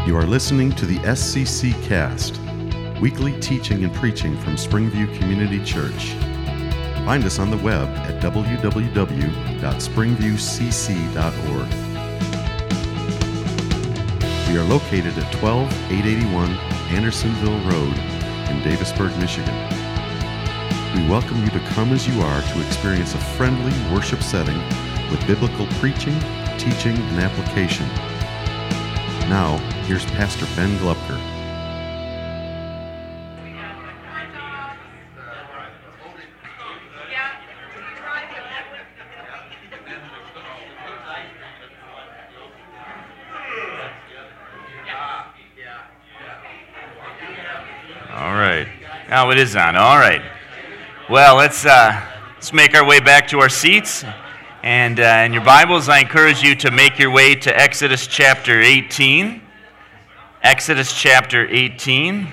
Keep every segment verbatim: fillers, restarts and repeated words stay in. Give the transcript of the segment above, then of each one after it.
You are listening to the S C C Cast, weekly teaching and preaching from Springview Community Church. Find us on the web at w w w dot springview c c dot org. We are located at twelve eight eighty-one Andersonville Road in Davisburg, Michigan. We welcome you to come as you are to experience a friendly worship setting with biblical preaching, teaching, and application. Now, here's Pastor Ben Glupker. All right. Now it is on. All right. Well, let's uh, let's make our way back to our seats. And uh, in your Bibles, I encourage you to make your way to Exodus chapter eighteen. Exodus chapter eighteen.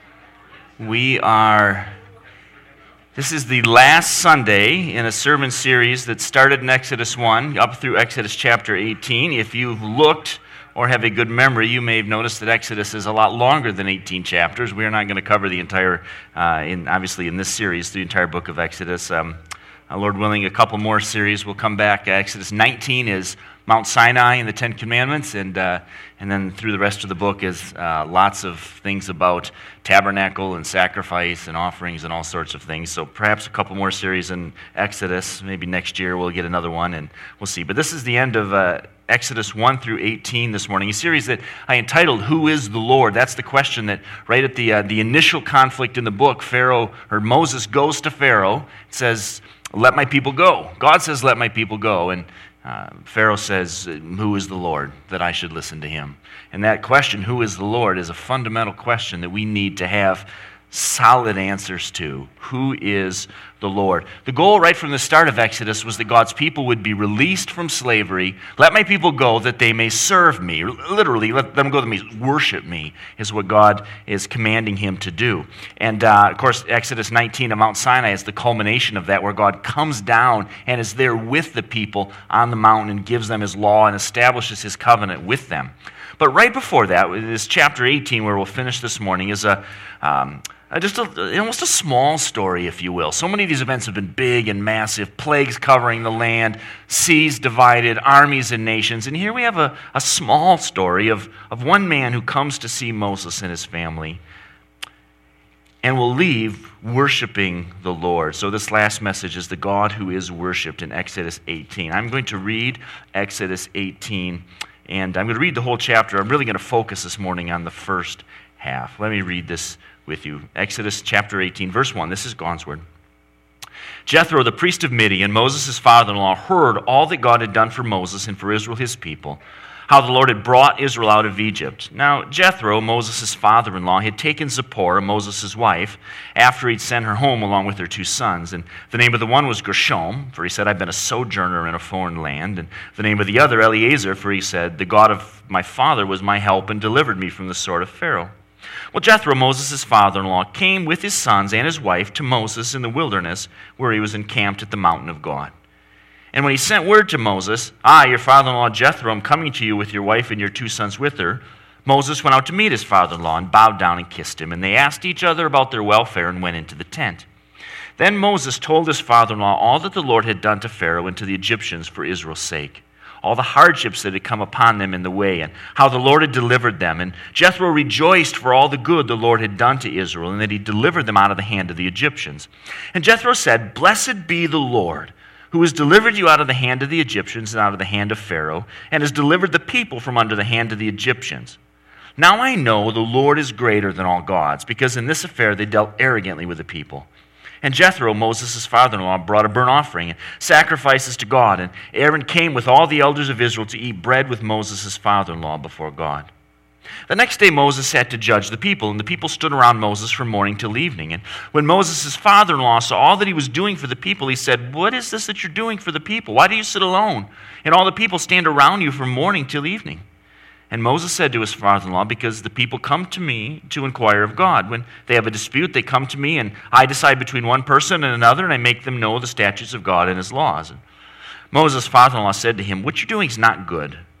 We are, this is the last Sunday in a sermon series that started in Exodus one up through Exodus chapter eighteen. If you've looked or have a good memory, you may have noticed that Exodus is a lot longer than eighteen chapters. We are not going to cover the entire, uh, in obviously in this series, the entire book of Exodus. Um, Uh, Lord willing, a couple more series will come back. Exodus nineteen is Mount Sinai and the Ten Commandments, and uh, and then through the rest of the book is uh, lots of things about tabernacle and sacrifice and offerings and all sorts of things. So perhaps a couple more series in Exodus. Maybe next year we'll get another one, and we'll see. But this is the end of uh, Exodus one through eighteen this morning, a series that I entitled, Who is the Lord? That's the question that right at the uh, the initial conflict in the book, Pharaoh, or Moses goes to Pharaoh, says, let my people go. God says, let my people go. And uh, Pharaoh says, who is the Lord that I should listen to him? And that question, who is the Lord, is a fundamental question that we need to have solid answers to. Who is the Lord? The goal right from the start of Exodus was that God's people would be released from slavery. Let my people go that they may serve me. Literally, let them go that they may worship me is what God is commanding him to do. And uh, of course, Exodus nineteen of Mount Sinai is the culmination of that, where God comes down and is there with the people on the mountain and gives them his law and establishes his covenant with them. But right before that, this chapter eighteen, where we'll finish this morning, is a um, just a, almost a small story, if you will. So many of these events have been big and massive, plagues covering the land, seas divided, armies and nations. And here we have a, a small story of, of one man who comes to see Moses and his family and will leave worshiping the Lord. So this last message is the God who is worshipped in Exodus eighteen. I'm going to read Exodus eighteen, and I'm going to read the whole chapter. I'm really going to focus this morning on the first half. Let me read this with you. Exodus chapter eighteen, verse one. This is God's word. Jethro, the priest of Midian, Moses' father-in-law, heard all that God had done for Moses and for Israel, his people, how the Lord had brought Israel out of Egypt. Now, Jethro, Moses' father-in-law, had taken Zipporah, Moses' wife, after he'd sent her home along with her two sons. And the name of the one was Gershom, for he said, I've been a sojourner in a foreign land. And the name of the other, Eleazar, for he said, the God of my father was my help and delivered me from the sword of Pharaoh. Well, Jethro, Moses' father-in-law, came with his sons and his wife to Moses in the wilderness, where he was encamped at the mountain of God. And when he sent word to Moses, I, your father-in-law Jethro, am coming to you with your wife and your two sons with her, Moses went out to meet his father-in-law and bowed down and kissed him. And they asked each other about their welfare and went into the tent. Then Moses told his father-in-law all that the Lord had done to Pharaoh and to the Egyptians for Israel's sake, all the hardships that had come upon them in the way, and how the Lord had delivered them. And Jethro rejoiced for all the good the Lord had done to Israel, and that he delivered them out of the hand of the Egyptians. And Jethro said, Blessed be the Lord, who has delivered you out of the hand of the Egyptians and out of the hand of Pharaoh, and has delivered the people from under the hand of the Egyptians. Now I know the Lord is greater than all gods, because in this affair they dealt arrogantly with the people. And Jethro, Moses' father-in-law, brought a burnt offering and sacrifices to God. And Aaron came with all the elders of Israel to eat bread with Moses' father-in-law before God. The next day Moses sat to judge the people, and the people stood around Moses from morning till evening. And when Moses' father-in-law saw all that he was doing for the people, he said, What is this that you're doing for the people? Why do you sit alone? And all the people stand around you from morning till evening. And Moses said to his father-in-law, Because the people come to me to inquire of God. When they have a dispute, they come to me, and I decide between one person and another, and I make them know the statutes of God and his laws. And Moses' father-in-law said to him, What you're doing is not good.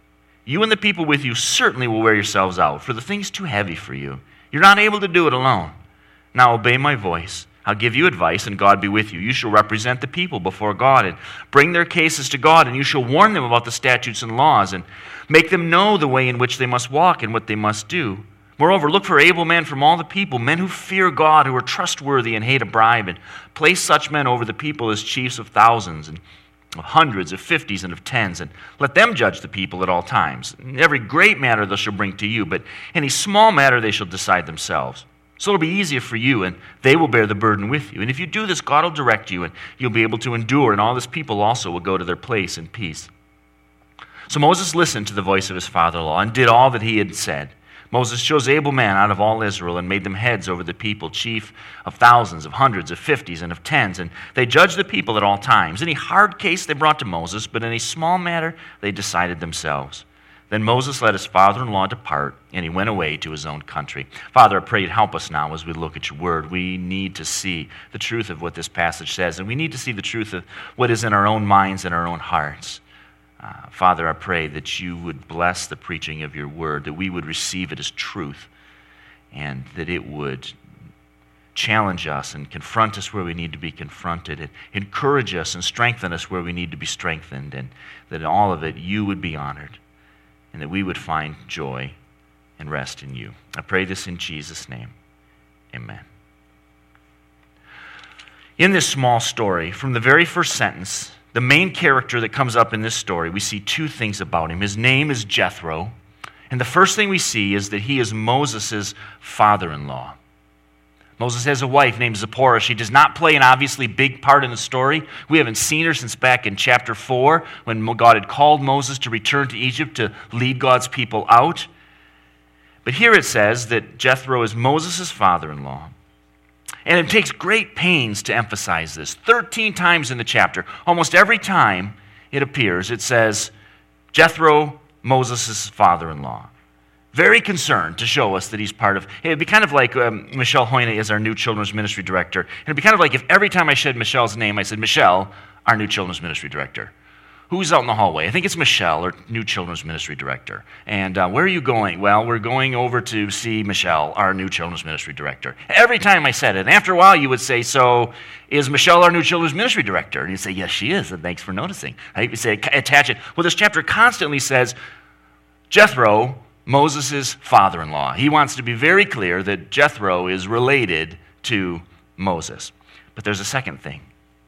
You and the people with you certainly will wear yourselves out, for the thing's too heavy for you. You're not able to do it alone. Now obey my voice. I'll give you advice, and God be with you. You shall represent the people before God and bring their cases to God, and you shall warn them about the statutes and laws and make them know the way in which they must walk and what they must do. Moreover, look for able men from all the people, men who fear God, who are trustworthy and hate a bribe, and place such men over the people as chiefs of thousands and of hundreds, of fifties, and of tens, and let them judge the people at all times. In every great matter they shall bring to you, but any small matter they shall decide themselves. So it'll be easier for you, and they will bear the burden with you. And if you do this, God will direct you, and you'll be able to endure, and all this people also will go to their place in peace. So Moses listened to the voice of his father-in-law and did all that he had said. Moses chose able men out of all Israel and made them heads over the people, chief of thousands, of hundreds, of fifties, and of tens. And they judged the people at all times. Any hard case they brought to Moses, but any small matter they decided themselves. Then Moses let his father-in-law depart, and he went away to his own country. Father, I pray you'd help us now as we look at your word. We need to see the truth of what this passage says, and we need to see the truth of what is in our own minds and our own hearts. Uh, Father, I pray that you would bless the preaching of your word, that we would receive it as truth, and that it would challenge us and confront us where we need to be confronted, and encourage us and strengthen us where we need to be strengthened, and that in all of it you would be honored, and that we would find joy and rest in you. I pray this in Jesus' name. Amen. In this small story, from the very first sentence, the main character that comes up in this story, we see two things about him. His name is Jethro, and the first thing we see is that he is Moses' father-in-law. Moses has a wife named Zipporah. She does not play an obviously big part in the story. We haven't seen her since back in chapter four, when God had called Moses to return to Egypt to lead God's people out. But here it says that Jethro is Moses' father-in-law. And it takes great pains to emphasize this. Thirteen times in the chapter, almost every time it appears, it says, Jethro, Moses' father-in-law. Very concerned to show us that he's part of... It would be kind of like um, Michelle Hoyne is our new children's ministry director. And it would be kind of like if every time I said Michelle's name, I said, Michelle, our new children's ministry director. Who's out in the hallway? I think it's Michelle, our new children's ministry director. And uh, where are you going? Well, we're going over to see Michelle, our new children's ministry director. Every time I said it. And after a while, you would say, so is Michelle our new children's ministry director? And you'd say, yes, she is, and thanks for noticing. Right? You say, attach it. Well, this chapter constantly says, Jethro, Moses' father-in-law. He wants to be very clear that Jethro is related to Moses. But there's a second thing.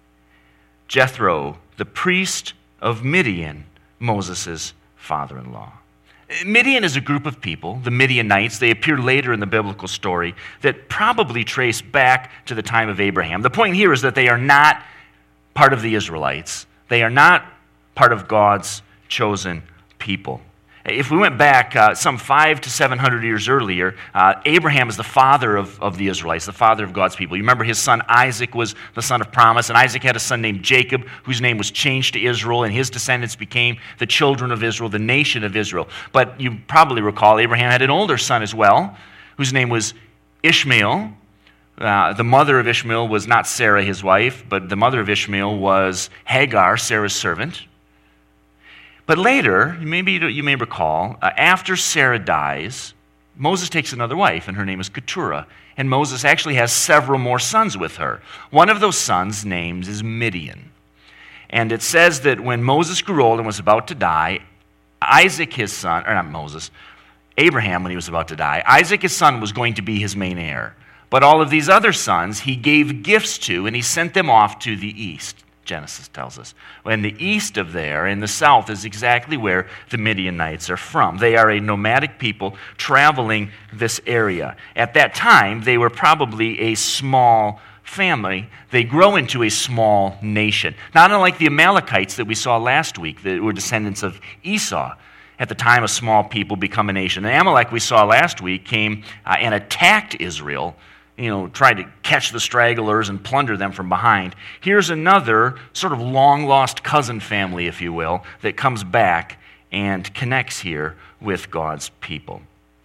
Jethro, the priest of Midian, Moses' father-in-law. Midian is a group of people, the Midianites. They appear later in the biblical story that probably trace back to the time of Abraham. The point here is that they are not part of the Israelites. They are not part of God's chosen people. If we went back uh, some five to seven hundred years earlier, uh, Abraham is the father of, of the Israelites, the father of God's people. You remember his son Isaac was the son of promise, and Isaac had a son named Jacob, whose name was changed to Israel, and his descendants became the children of Israel, the nation of Israel. But you probably recall Abraham had an older son as well, whose name was Ishmael. Uh, the mother of Ishmael was not Sarah, his wife, but the mother of Ishmael was Hagar, Sarah's servant. But later, maybe you may recall, uh, after Sarah dies, Moses takes another wife, and her name is Keturah. And Moses actually has several more sons with her. One of those sons' names is Midian. And it says that when Moses grew old and was about to die, Isaac, his son, or not Moses, Abraham, when he was about to die, Isaac, his son, was going to be his main heir. But all of these other sons he gave gifts to, and he sent them off to the east. Genesis tells us. And the east of there, in the south, is exactly where the Midianites are from. They are a nomadic people traveling this area. At that time, they were probably a small family. They grow into a small nation. Not unlike the Amalekites that we saw last week, that were descendants of Esau. At the time, a small people become a nation. The Amalek we saw last week came uh, and attacked Israel, you know, tried to catch the stragglers and plunder them from behind. Here's another sort of long-lost cousin family, if you will, that comes back and connects here with God's people.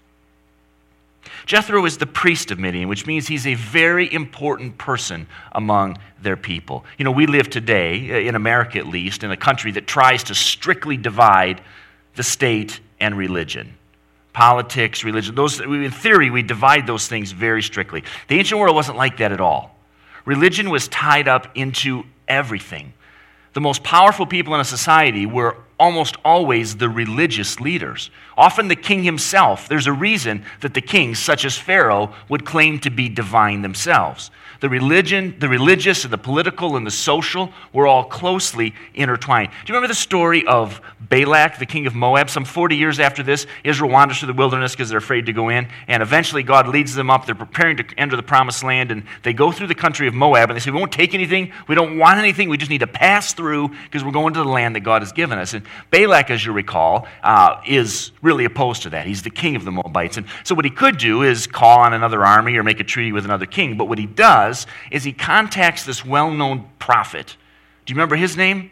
Jethro is the priest of Midian, which means he's a very important person among their people. You know, we live today, in America at least, in a country that tries to strictly divide the state and religion. Politics, religion, those, in theory, we divide those things very strictly. The ancient world wasn't like that at all. Religion was tied up into everything. The most powerful people in a society were almost always the religious leaders. Often the king himself. There's a reason that the kings, such as Pharaoh, would claim to be divine themselves. The religion, the religious and the political and the social were all closely intertwined. Do you remember the story of Balak, the king of Moab? Some forty years after this, Israel wanders through the wilderness because they're afraid to go in, and eventually God leads them up. They're preparing to enter the promised land, and they go through the country of Moab, and they say, we won't take anything, we don't want anything, we just need to pass through because we're going to the land that God has given us. And Balak, as you recall, uh, is really opposed to that. He's the king of the Moabites. And so what he could do is call on another army or make a treaty with another king, but what he does is he contacts this well-known prophet. Do you remember his name?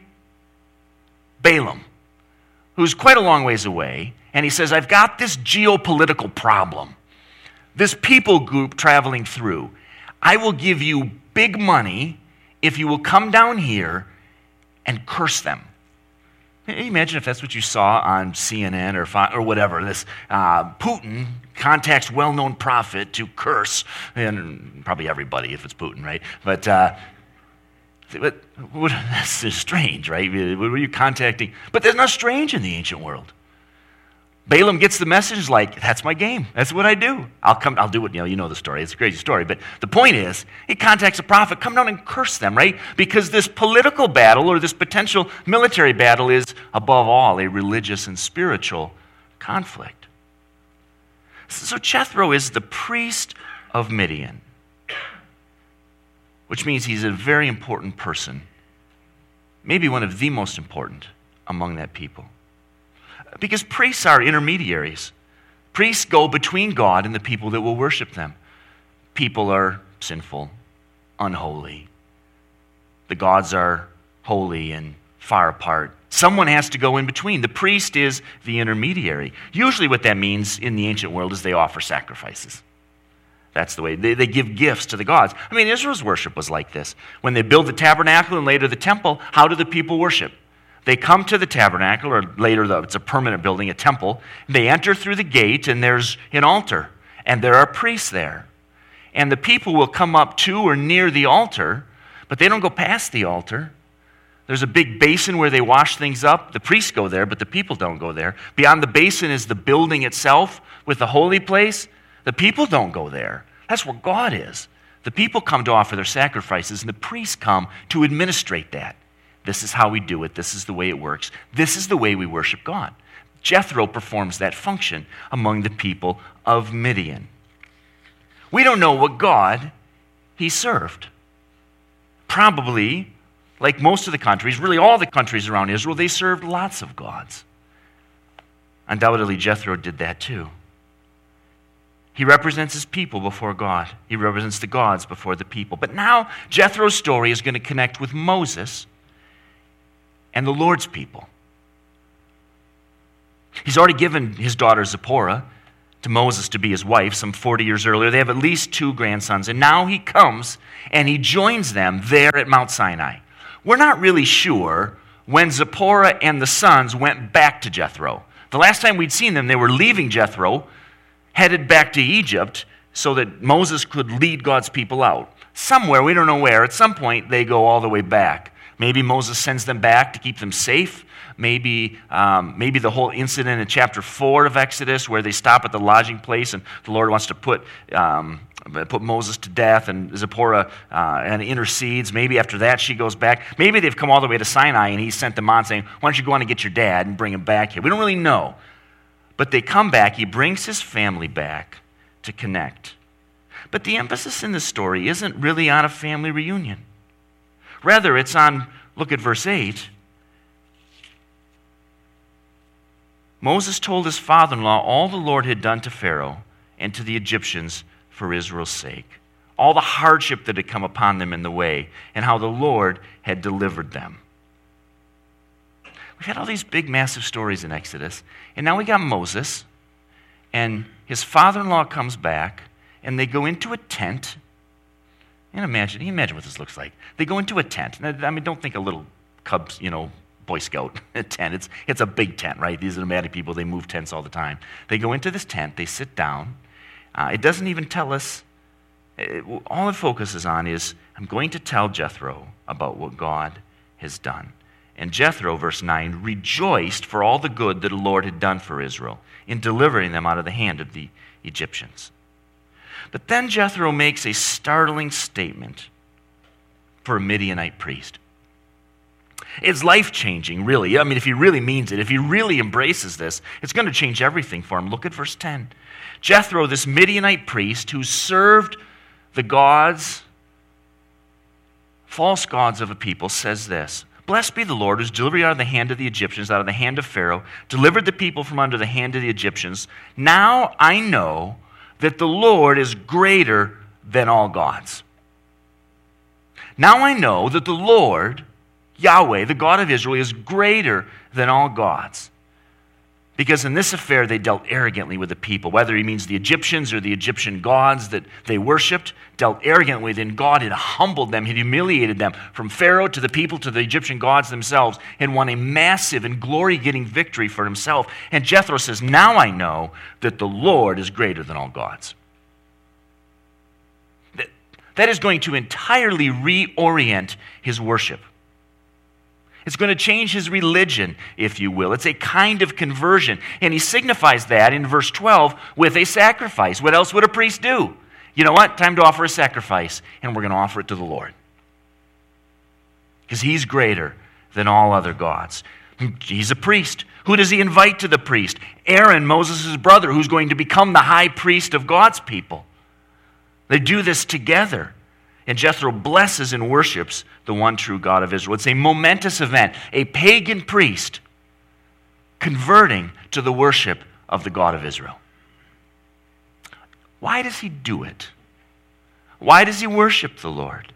Balaam, who's quite a long ways away, and he says, I've got this geopolitical problem, this people group traveling through. I will give you big money if you will come down here and curse them. Can you imagine if that's what you saw on C N N or or whatever? This uh, Putin contacts well-known prophet to curse, and probably everybody if it's Putin, right? But, uh, but what, that's just strange, right? What were you contacting? But there's not strange in the ancient world. Balaam gets the message like, that's my game. That's what I do. I'll come. I'll do it. You know, you know the story. It's a crazy story. But the point is, he contacts a prophet, come down and curse them, right? Because this political battle or this potential military battle is, above all, a religious and spiritual conflict. So Jethro is the priest of Midian, which means he's a very important person, maybe one of the most important among that people. Because priests are intermediaries. Priests go between God and the people that will worship them. People are sinful, unholy. The gods are holy and far apart. Someone has to go in between. The priest is the intermediary. Usually what that means in the ancient world is they offer sacrifices. That's the way. They, they give gifts to the gods. I mean, Israel's worship was like this. When they build the tabernacle and later the temple, how do the people worship? They come to the tabernacle, or later the, it's a permanent building, a temple. They enter through the gate, and there's an altar, and there are priests there. And the people will come up to or near the altar, but they don't go past the altar. There's a big basin where they wash things up. The priests go there, but the people don't go there. Beyond the basin is the building itself with the holy place. The people don't go there. That's where God is. The people come to offer their sacrifices, and the priests come to administrate that. This is how we do it. This is the way it works. This is the way we worship God. Jethro performs that function among the people of Midian. We don't know what God he served. Probably, like most of the countries, really all the countries around Israel, they served lots of gods. Undoubtedly, Jethro did that too. He represents his people before God. He represents the gods before the people. But now, Jethro's story is going to connect with Moses and the Lord's people. He's already given his daughter Zipporah to Moses to be his wife some forty years earlier. They have at least two grandsons. And now he comes and he joins them there at Mount Sinai. We're not really sure when Zipporah and the sons went back to Jethro. The last time we'd seen them, they were leaving Jethro, headed back to Egypt so that Moses could lead God's people out. Somewhere, we don't know where, at some point they go all the way back. Maybe Moses sends them back to keep them safe. Maybe um, maybe the whole incident in chapter four of Exodus where they stop at the lodging place and the Lord wants to put um, put Moses to death and Zipporah uh, and intercedes. Maybe after that she goes back. Maybe they've come all the way to Sinai and he sent them on saying, why don't you go on and get your dad and bring him back here? We don't really know. But they come back. He brings his family back to connect. But the emphasis in the story isn't really on a family reunion. Rather, it's on, look at verse eight. Moses told his father-in-law all the Lord had done to Pharaoh and to the Egyptians for Israel's sake, all the hardship that had come upon them in the way, and how the Lord had delivered them. We've had all these big, massive stories in Exodus, and now we got Moses, and his father-in-law comes back, and they go into a tent. And imagine, you imagine what this looks like. They go into a tent. I mean, don't think a little cubs, you know, Boy Scout tent. It's, it's a big tent, right? These are nomadic people. They move tents all the time. They go into this tent. They sit down. Uh, it doesn't even tell us. It, all it focuses on is, I'm going to tell Jethro about what God has done. And Jethro, verse nine, rejoiced for all the good that the Lord had done for Israel in delivering them out of the hand of the Egyptians. But then Jethro makes a startling statement for a Midianite priest. It's life-changing, really. I mean, if he really means it, if he really embraces this, it's going to change everything for him. Look at verse ten. Jethro, this Midianite priest who served the gods, false gods of a people, says this: Blessed be the Lord who's delivered you out of the hand of the Egyptians, out of the hand of Pharaoh, delivered the people from under the hand of the Egyptians. Now I know that the Lord is greater than all gods. Now I know that the Lord, Yahweh, the God of Israel, is greater than all gods. Because in this affair they dealt arrogantly with the people, whether he means the Egyptians or the Egyptian gods that they worshipped, dealt arrogantly with, and God had humbled them, had humiliated them, from Pharaoh to the people to the Egyptian gods themselves, and won a massive and glory-getting victory for himself. And Jethro says, now I know that the Lord is greater than all gods. That, that is going to entirely reorient his worship. It's going to change his religion, if you will. It's a kind of conversion. And he signifies that in verse twelve with a sacrifice. What else would a priest do? You know what? Time to offer a sacrifice, and we're going to offer it to the Lord. Because he's greater than all other gods. He's a priest. Who does he invite to the priest? Aaron, Moses' brother, who's going to become the high priest of God's people. They do this together. And Jethro blesses and worships the one true God of Israel. It's a momentous event. A pagan priest converting to the worship of the God of Israel. Why does he do it? Why does he worship the Lord?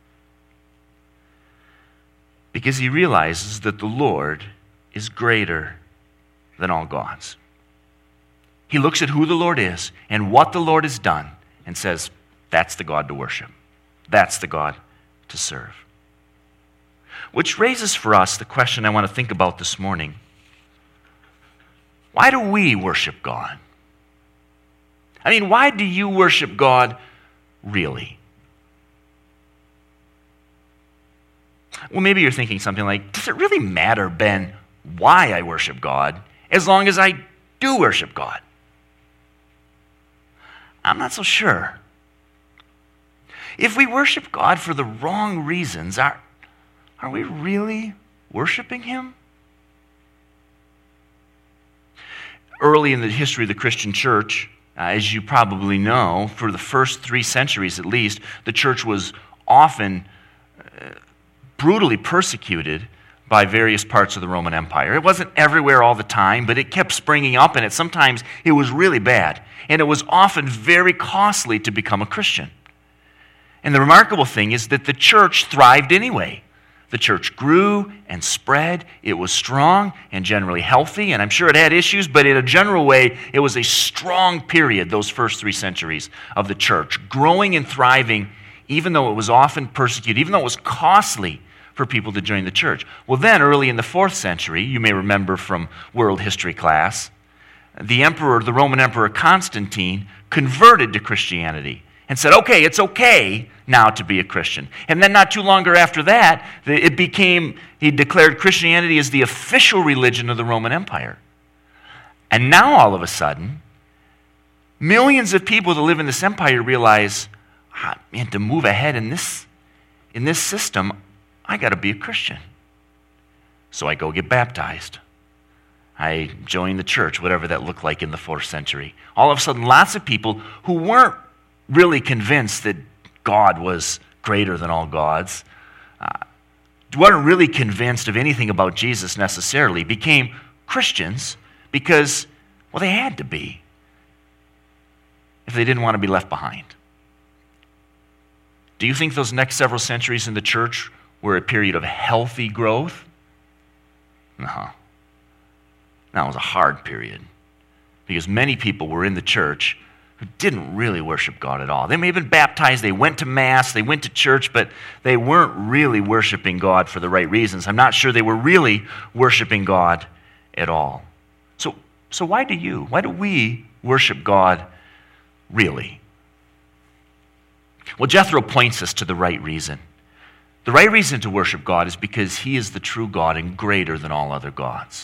Because he realizes that the Lord is greater than all gods. He looks at who the Lord is and what the Lord has done and says, that's the God to worship. That's the God to serve. Which raises for us the question I want to think about this morning. Why do we worship God? I mean, why do you worship God really? Well, maybe you're thinking something like, does it really matter, Ben, why I worship God, as long as I do worship God? I'm not so sure. If we worship God for the wrong reasons, are, are we really worshiping him? Early in the history of the Christian church, uh, as you probably know, for the first three centuries at least, the church was often uh, brutally persecuted by various parts of the Roman Empire. It wasn't everywhere all the time, but it kept springing up, and it sometimes it was really bad. And it was often very costly to become a Christian. And the remarkable thing is that the church thrived anyway. The church grew and spread. It was strong and generally healthy, and I'm sure it had issues, but in a general way, it was a strong period, those first three centuries of the church, growing and thriving, even though it was often persecuted, even though it was costly for people to join the church. Well, then, early in the fourth century, you may remember from world history class, the emperor, the Roman Emperor Constantine, converted to Christianity and said, okay, it's okay now to be a Christian. And then not too longer after that, it became, he declared Christianity as the official religion of the Roman Empire. And now all of a sudden, millions of people that live in this empire realize, ah, man, to move ahead in this, in this system, I got to be a Christian. So I go get baptized. I join the church, whatever that looked like in the fourth century. All of a sudden, lots of people who weren't really convinced that God was greater than all gods, uh, weren't really convinced of anything about Jesus necessarily, became Christians because, well, they had to be if they didn't want to be left behind. Do you think those next several centuries in the church were a period of healthy growth? No. That was a hard period because many people were in the church who didn't really worship God at all. They may have been baptized, they went to Mass, they went to church, but they weren't really worshiping God for the right reasons. I'm not sure they were really worshiping God at all. So, so why do you, why do we worship God really? Well, Jethro points us to the right reason. The right reason to worship God is because He is the true God and greater than all other gods.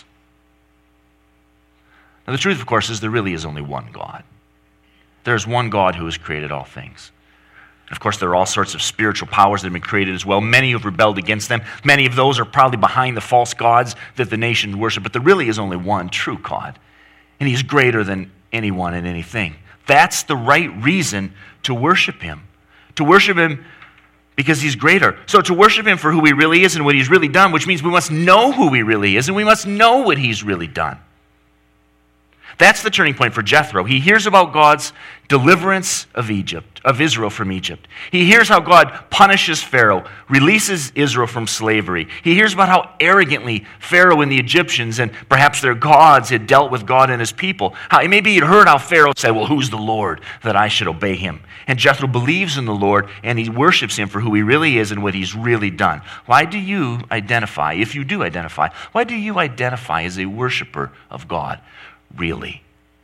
Now, the truth, of course, is there really is only one God. There's one God who has created all things. Of course, there are all sorts of spiritual powers that have been created as well. Many have rebelled against them. Many of those are probably behind the false gods that the nation worship. But there really is only one true God. And He's greater than anyone and anything. That's the right reason to worship Him. To worship Him because He's greater. So to worship Him for who He really is and what He's really done, which means we must know who He really is and we must know what He's really done. That's the turning point for Jethro. He hears about God's deliverance of Egypt, of Israel from Egypt. He hears how God punishes Pharaoh, releases Israel from slavery. He hears about how arrogantly Pharaoh and the Egyptians and perhaps their gods had dealt with God and His people. How, maybe he'd heard how Pharaoh said, well, who's the Lord that I should obey him? And Jethro believes in the Lord and he worships Him for who He really is and what He's really done. Why do you identify, if you do identify, why do you identify as a worshiper of God? Really?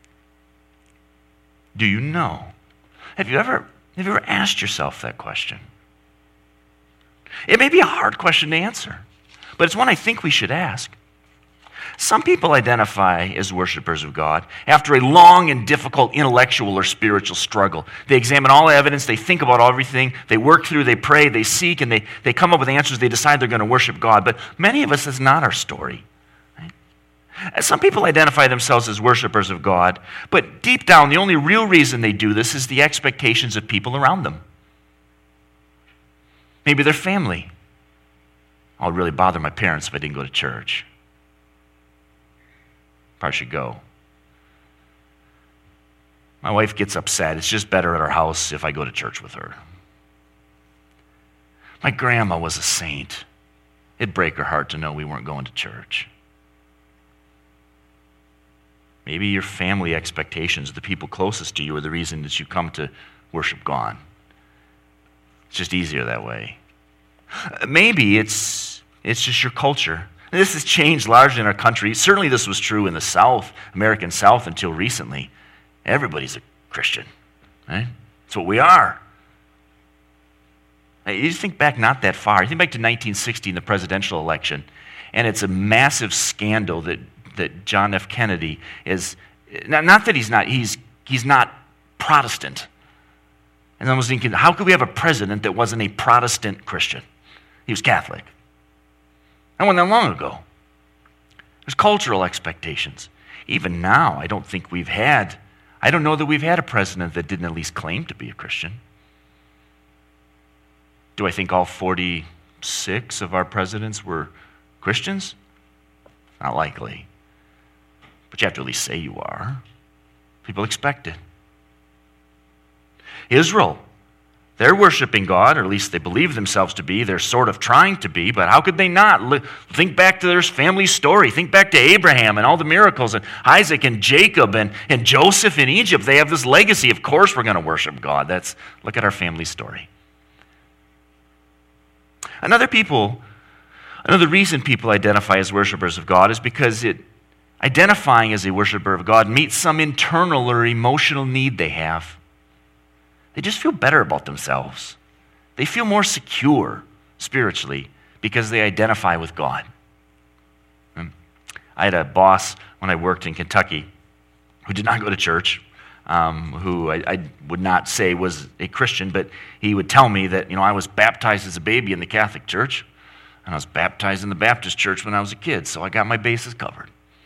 Do you know? Have you ever have you ever asked yourself that question? It may be a hard question to answer, but it's one I think we should ask. Some people identify as worshipers of God after a long and difficult intellectual or spiritual struggle. They examine all evidence, they think about everything, they work through, they pray, they seek, and they, they come up with answers, they decide they're going to worship God. But many of us, that's not our story. Some people identify themselves as worshipers of God, but deep down, the only real reason they do this is the expectations of people around them. Maybe their family. Oh, it'd really bother my parents if I didn't go to church. Probably should go. My wife gets upset. It's just better at our house if I go to church with her. My grandma was a saint. It'd break her heart to know we weren't going to church. Maybe your family expectations, the people closest to you, are the reason that you come to worship God. It's just easier that way. Maybe it's it's just your culture. This has changed largely in our country. Certainly this was true in the South, American South, until recently. Everybody's a Christian, right? That's what we are. You think back not that far. You think back to nineteen sixty in the presidential election, and it's a massive scandal that that John F. Kennedy is, not that he's not, he's he's not Protestant. And I was thinking, how could we have a president that wasn't a Protestant Christian? He was Catholic. That wasn't that long ago. There's cultural expectations. Even now, I don't think we've had, I don't know that we've had a president that didn't at least claim to be a Christian. Do I think all forty-six of our presidents were Christians? Not likely. But you have to at least say you are. People expect it. Israel, they're worshiping God, or at least they believe themselves to be. They're sort of trying to be, but how could they not? Think back to their family story. Think back to Abraham and all the miracles, and Isaac and Jacob and, and Joseph in Egypt. They have this legacy. Of course we're going to worship God. That's, look at our family story. Another people, another reason people identify as worshipers of God is because it identifying as a worshiper of God meets some internal or emotional need they have. They just feel better about themselves. They feel more secure spiritually because they identify with God. I had a boss when I worked in Kentucky who did not go to church, um, who I, I would not say was a Christian, but he would tell me that, you know, I was baptized as a baby in the Catholic Church, and I was baptized in the Baptist Church when I was a kid, so I got my bases covered.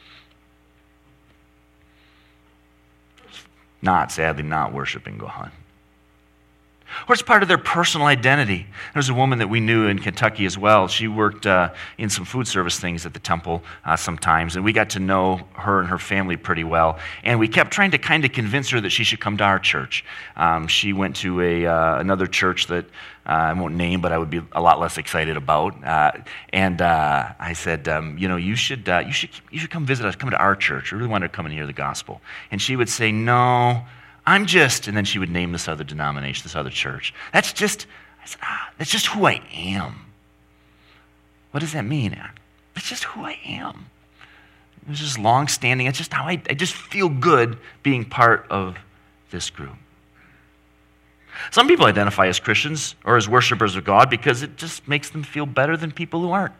Not, sadly, not worshiping God. Or it's part of their personal identity. There's a woman that we knew in Kentucky as well. She worked uh, in some food service things at the temple uh, sometimes, and we got to know her and her family pretty well. And we kept trying to kind of convince her that she should come to our church. Um, she went to a uh, another church that uh, I won't name, but I would be a lot less excited about. Uh, and uh, I said, um, you know, you should uh, you should you should come visit us. Come to our church. We really want to come and hear the gospel. And she would say, no. I'm just, and then she would name this other denomination, this other church. That's just, I said, ah, that's just who I am. What does that mean? It's just who I am. It was just long-standing. It's just how I, I just feel good being part of this group. Some people identify as Christians or as worshipers of God because it just makes them feel better than people who aren't.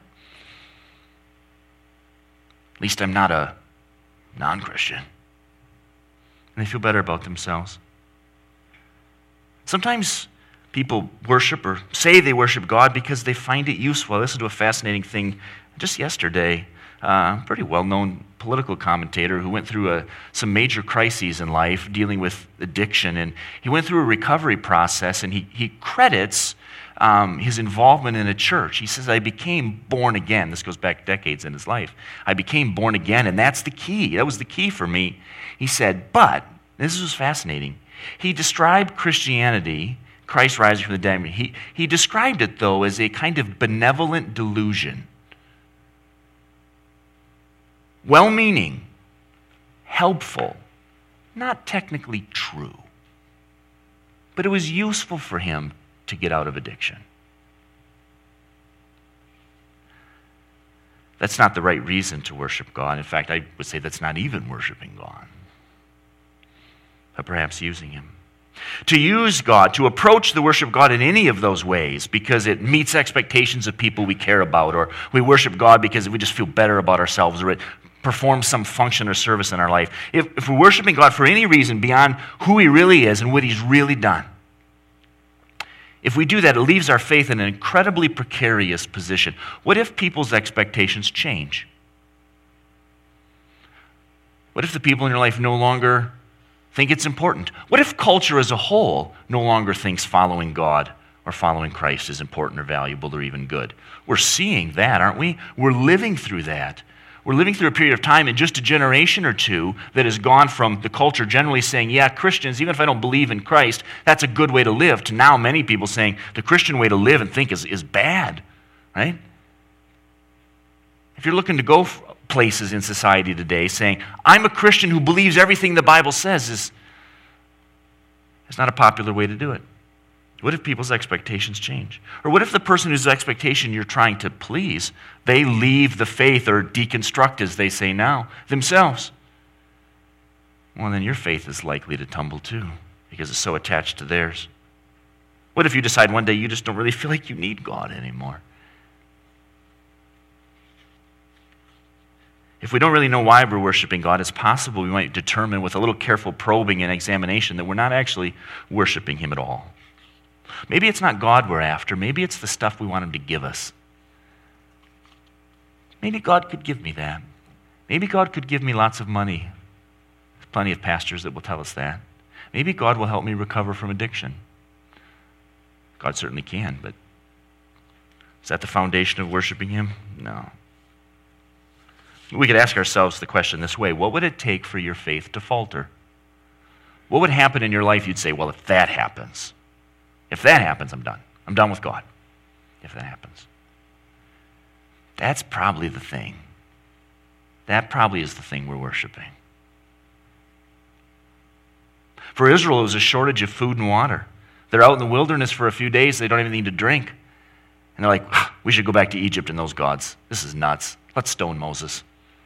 At least I'm not a non-Christian. And they feel better about themselves. Sometimes people worship or say they worship God because they find it useful. I listened to a fascinating thing just yesterday. Uh, a pretty well-known political commentator who went through a, some major crises in life dealing with addiction. And he went through a recovery process, and he, he credits um, his involvement in a church. He says, I became born again. This goes back decades in his life. I became born again, and that's the key. That was the key for me. He said, but, this was fascinating, he described Christianity, Christ rising from the dead, he, he described it, though, as a kind of benevolent delusion. Well-meaning, helpful, not technically true. But it was useful for him to get out of addiction. That's not the right reason to worship God. In fact, I would say that's not even worshiping God, but perhaps using him. To use God, to approach the worship of God in any of those ways because it meets expectations of people we care about, or we worship God because we just feel better about ourselves, or it performs some function or service in our life. If, if we're worshiping God for any reason beyond who he really is and what he's really done, if we do that, it leaves our faith in an incredibly precarious position. What if people's expectations change? What if the people in your life no longer think it's important? What if culture as a whole no longer thinks following God or following Christ is important or valuable or even good? We're seeing that, aren't we? We're living through that. We're living through a period of time in just a generation or two that has gone from the culture generally saying, yeah, Christians, even if I don't believe in Christ, that's a good way to live, to now many people saying the Christian way to live and think is, is bad, right? If you're looking to go places in society today saying, I'm a Christian who believes everything the Bible says, is it's not a popular way to do it. What if people's expectations change? Or what if the person whose expectation you're trying to please, they leave the faith or deconstruct, as they say now, themselves? Well, then your faith is likely to tumble too, because it's so attached to theirs. What if you decide one day you just don't really feel like you need God anymore? If we don't really know why we're worshiping God, it's possible we might determine with a little careful probing and examination that we're not actually worshiping him at all. Maybe it's not God we're after. Maybe it's the stuff we want him to give us. Maybe God could give me that. Maybe God could give me lots of money. There's plenty of pastors that will tell us that. Maybe God will help me recover from addiction. God certainly can, but is that the foundation of worshiping him? No. We could ask ourselves the question this way: what would it take for your faith to falter? What would happen in your life you'd say, well, if that happens, if that happens, I'm done. I'm done with God. If that happens. That's probably the thing. That probably is the thing we're worshiping. For Israel, it was a shortage of food and water. They're out in the wilderness for a few days. They don't even need to drink. And they're like, we should go back to Egypt and those gods. This is nuts. Let's stone Moses.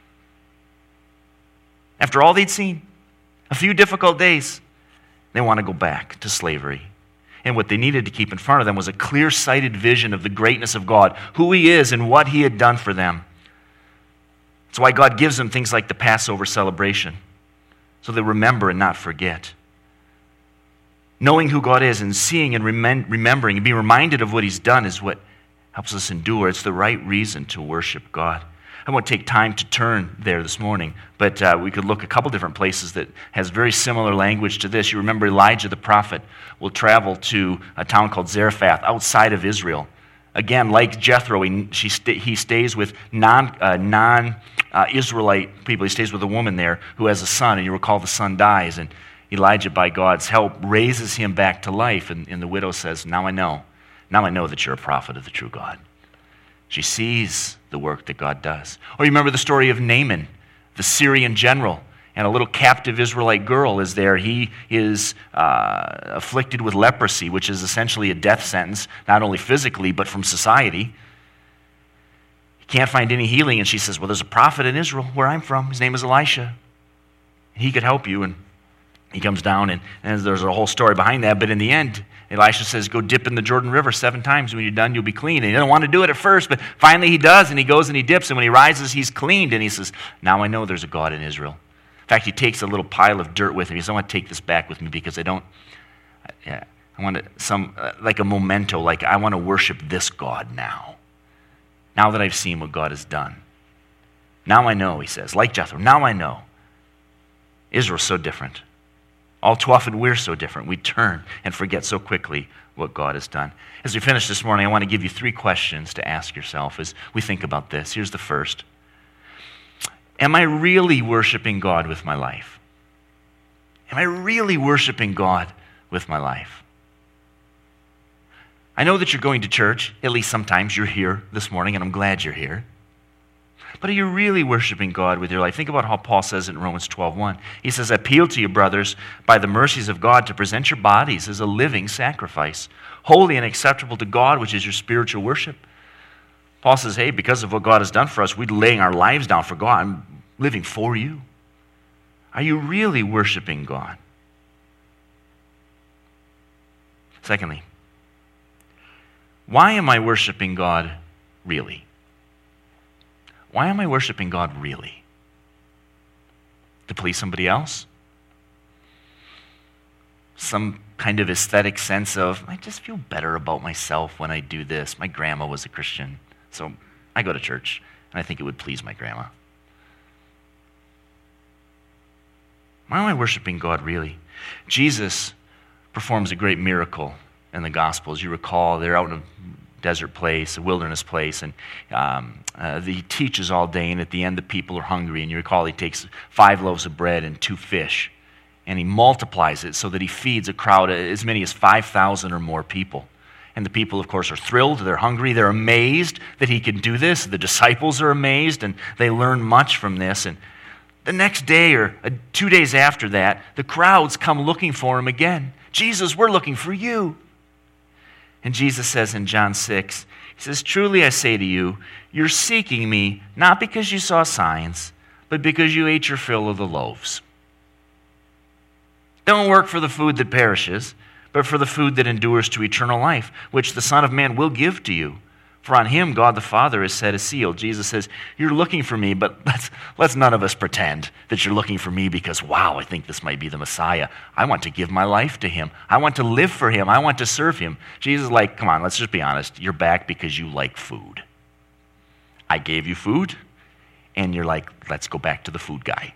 After all they'd seen, a few difficult days, they want to go back to slavery. And what they needed to keep in front of them was a clear-sighted vision of the greatness of God, who he is and what he had done for them. That's why God gives them things like the Passover celebration, so they remember and not forget. Knowing who God is and seeing and remem- remembering and being reminded of what he's done is what helps us endure. It's the right reason to worship God. I won't take time to turn there this morning, but uh, we could look a couple different places that has very similar language to this. You remember Elijah the prophet will travel to a town called Zarephath outside of Israel. Again, like Jethro, he, she st- he stays with non, uh, non-Israelite people. He stays with a woman there who has a son, and you recall the son dies, and Elijah, by God's help, raises him back to life, and, and the widow says, now I know. Now I know that you're a prophet of the true God. She sees the work that God does. Or you remember the story of Naaman, the Syrian general, and a little captive Israelite girl is there. He is uh, afflicted with leprosy, which is essentially a death sentence, not only physically, but from society. He can't find any healing, and she says, well, there's a prophet in Israel where I'm from. His name is Elisha. He could help you. And he comes down, and, and there's a whole story behind that, but in the end, Elisha says, go dip in the Jordan River seven times. When you're done, you'll be clean. And he doesn't want to do it at first, but finally he does, and he goes and he dips, and when he rises, he's cleaned, and he says, now I know there's a God in Israel. In fact, he takes a little pile of dirt with him. He says, I want to take this back with me because I don't, I, I want to, some, uh, like a memento, like I want to worship this God now. Now that I've seen what God has done. Now I know, he says, like Jethro, now I know. Israel's so different. All too often we're so different. We turn and forget so quickly what God has done. As we finish this morning, I want to give you three questions to ask yourself as we think about this. Here's the first. Am I really worshiping God with my life? Am I really worshiping God with my life? I know that you're going to church. At least sometimes you're here this morning, and I'm glad you're here. But are you really worshiping God with your life? Think about how Paul says it in Romans twelve one. He says, I appeal to you, brothers, by the mercies of God, to present your bodies as a living sacrifice, holy and acceptable to God, which is your spiritual worship. Paul says, hey, because of what God has done for us, we're laying our lives down for God. I'm living for you. Are you really worshiping God? Secondly, why am I worshiping God really? Why am I worshiping God really? To please somebody else? Some kind of aesthetic sense of, I just feel better about myself when I do this. My grandma was a Christian, so I go to church, and I think it would please my grandma. Why am I worshiping God really? Jesus performs a great miracle in the Gospels. You recall, they're out in a desert place, a wilderness place, and um, uh, he teaches all day, and at the end the people are hungry, and you recall he takes five loaves of bread and two fish, and he multiplies it so that he feeds a crowd as many as five thousand or more people. And the people, of course, are thrilled, they're hungry, they're amazed that he can do this. The disciples are amazed, and they learn much from this. And the next day or uh, two days after that, the crowds come looking for him again. Jesus, we're looking for you. And Jesus says in John six, he says, truly I say to you, you're seeking me not because you saw signs, but because you ate your fill of the loaves. Don't work for the food that perishes, but for the food that endures to eternal life, which the Son of Man will give to you. For on him God the Father has set a seal. Jesus says, you're looking for me, but let's, let's none of us pretend that you're looking for me because, wow, I think this might be the Messiah. I want to give my life to him. I want to live for him. I want to serve him. Jesus is like, come on, let's just be honest. You're back because you like food. I gave you food, and you're like, let's go back to the food guy.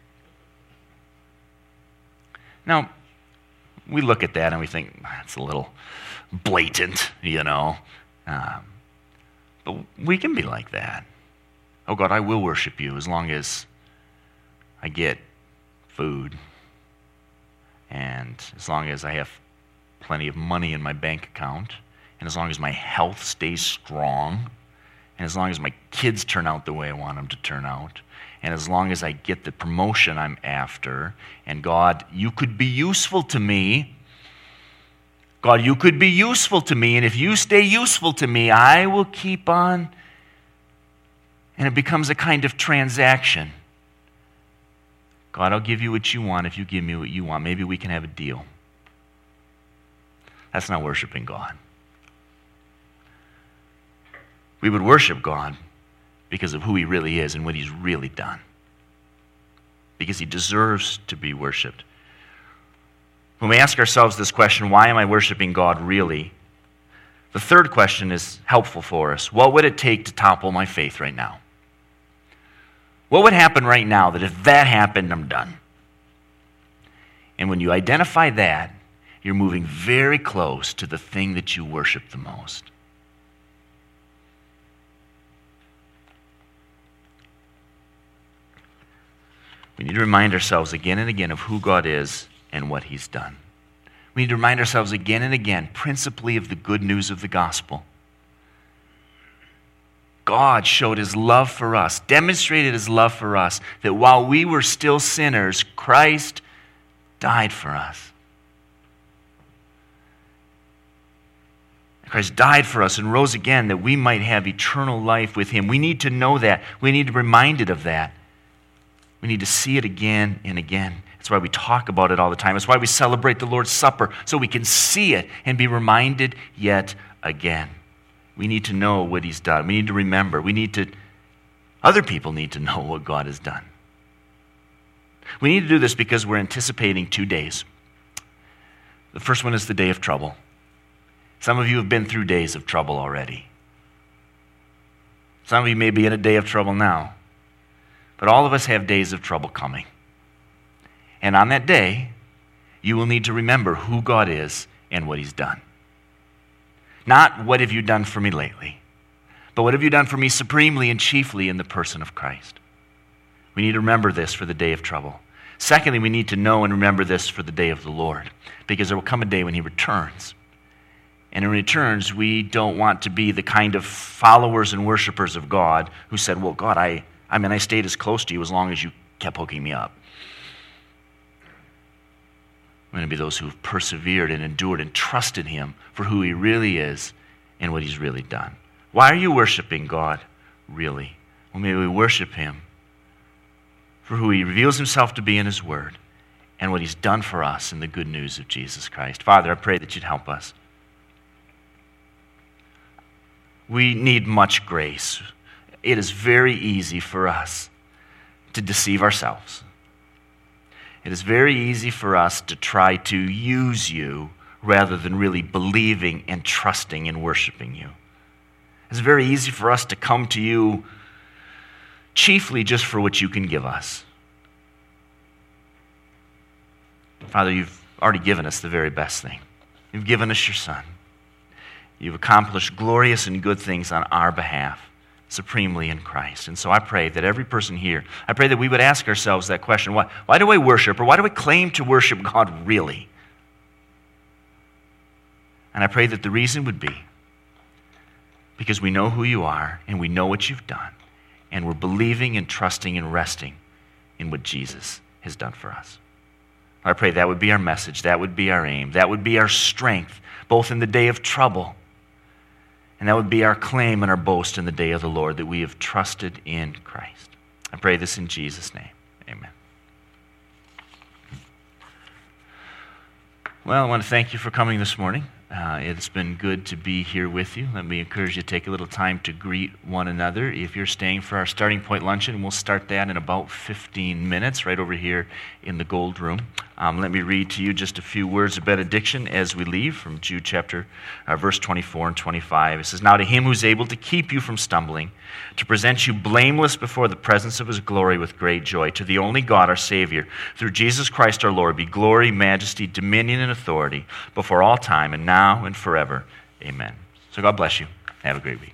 Now, we look at that and we think, that's a little blatant, you know. Um, But we can be like that. Oh God, I will worship you as long as I get food and as long as I have plenty of money in my bank account and as long as my health stays strong and as long as my kids turn out the way I want them to turn out and as long as I get the promotion I'm after. And God, you could be useful to me. God, you could be useful to me, and if you stay useful to me, I will keep on. And it becomes a kind of transaction. God, I'll give you what you want if you give me what you want. Maybe we can have a deal. That's not worshiping God. We would worship God because of who he really is and what he's really done. Because he deserves to be worshiped. When we ask ourselves this question, why am I worshiping God really? The third question is helpful for us. What would it take to topple my faith right now? What would happen right now that if that happened, I'm done? And when you identify that, you're moving very close to the thing that you worship the most. We need to remind ourselves again and again of who God is and what he's done. We need to remind ourselves again and again, principally of the good news of the gospel. God showed his love for us, demonstrated his love for us, that while we were still sinners, Christ died for us. Christ died for us and rose again that we might have eternal life with him. We need to know that. We need to be reminded of that. We need to see it again and again. That's why we talk about it all the time. That's why we celebrate the Lord's Supper, so we can see it and be reminded yet again. We need to know what he's done. We need to remember. We need to, other people need to know what God has done. We need to do this because we're anticipating two days. The first one is the day of trouble. Some of you have been through days of trouble already. Some of you may be in a day of trouble now. But all of us have days of trouble coming. And on that day, you will need to remember who God is and what he's done. Not what have you done for me lately, but what have you done for me supremely and chiefly in the person of Christ. We need to remember this for the day of trouble. Secondly, we need to know and remember this for the day of the Lord, because there will come a day when he returns. And in returns, we don't want to be the kind of followers and worshipers of God who said, well, God, I, I mean, I stayed as close to you as long as you kept hooking me up. We're going to be those who have persevered and endured and trusted him for who he really is and what he's really done. Why are you worshiping God, really? Well, may we worship him for who he reveals himself to be in his word and what he's done for us in the good news of Jesus Christ. Father, I pray that you'd help us. We need much grace. It is very easy for us to deceive ourselves. It is very easy for us to try to use you rather than really believing and trusting and worshiping you. It's very easy for us to come to you chiefly just for what you can give us. Father, you've already given us the very best thing. You've given us your Son. You've accomplished glorious and good things on our behalf, supremely in Christ. And so I pray that every person here, I pray that we would ask ourselves that question, why, why do I worship, or why do I claim to worship God really? And I pray that the reason would be because we know who you are, and we know what you've done, and we're believing and trusting and resting in what Jesus has done for us. I pray that would be our message, that would be our aim, that would be our strength, both in the day of trouble, and that would be our claim and our boast in the day of the Lord, that we have trusted in Christ. I pray this in Jesus' name. Amen. Well, I want to thank you for coming this morning. Uh, it's been good to be here with you. Let me encourage you to take a little time to greet one another. If you're staying for our starting point luncheon, we'll start that in about fifteen minutes right over here in the gold room. Um, let me read to you just a few words of benediction as we leave from Jude chapter, uh, verse twenty-four and twenty-five. It says, "Now to him who's able to keep you from stumbling, to present you blameless before the presence of his glory with great joy, to the only God, our Savior, through Jesus Christ our Lord, be glory, majesty, dominion, and authority before all time and now and forever. Amen." So God bless you. Have a great week.